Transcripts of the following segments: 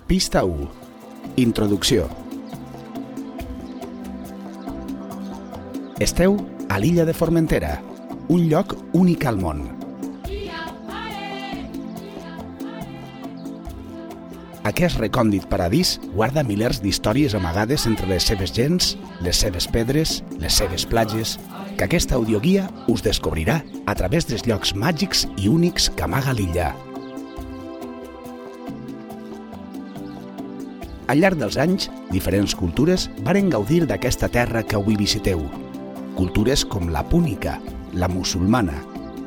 Pista 1. Introducció. Esteu a l'illa de Formentera, un lloc únic al món. Aquest recòndit paradís guarda milers d'històries amagades entre les seves gents, les seves pedres, les seves platges, que aquesta audioguia us descobrirà a través dels llocs màgics i únics que amaga l'illa. Al llarg dels anys, diferents cultures varen gaudir d'aquesta terra que avui visiteu. Cultures com la púnica, la musulmana.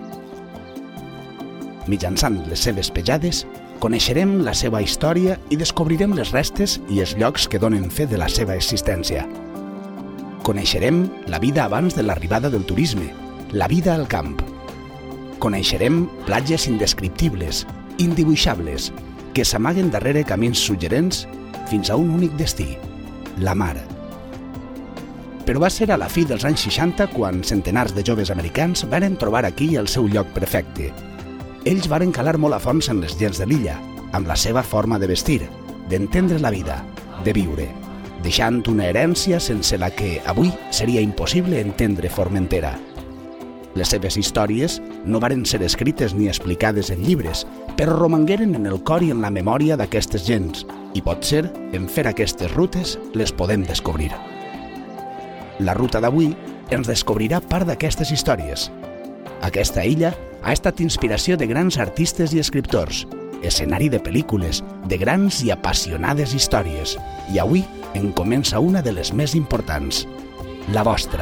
Mitjançant les seves petjades, coneixerem la seva història i descobrirem les restes i els llocs que donen fe de la seva existència. Coneixerem la vida abans de l'arribada del turisme, la vida al camp. Coneixerem platges indescriptibles, indibuixables, que s'amaguen darrere camins suggerents fins a un únic destí, la mar. Però va ser a la fi dels anys 60 quan centenars de joves americans varen trobar aquí el seu lloc perfecte. Ells varen calar molt a fons en les gents de l'illa, amb la seva forma de vestir, d'entendre la vida, de viure, deixant una herència sense la que avui seria impossible entendre Formentera. Les seves històries no varen ser escrites ni explicades en llibres, però romangueren en el cor i en la memòria d'aquestes gents, i potser, en fer aquestes rutes, les podem descobrir. La ruta d'avui ens descobrirà part d'aquestes històries. Aquesta illa ha estat inspiració de grans artistes i escriptors, escenari de pel·lícules, de grans i apassionades històries, i avui en comença una de les més importants, la vostra.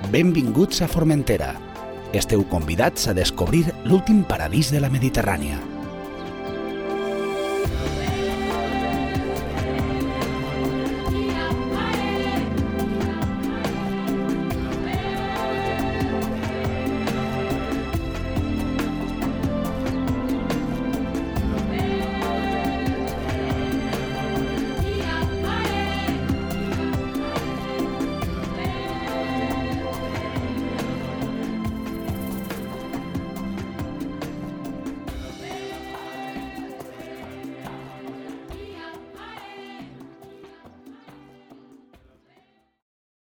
Benvinguts a Formentera. Esteu convidats a descobrir l'últim paradís de la Mediterrània.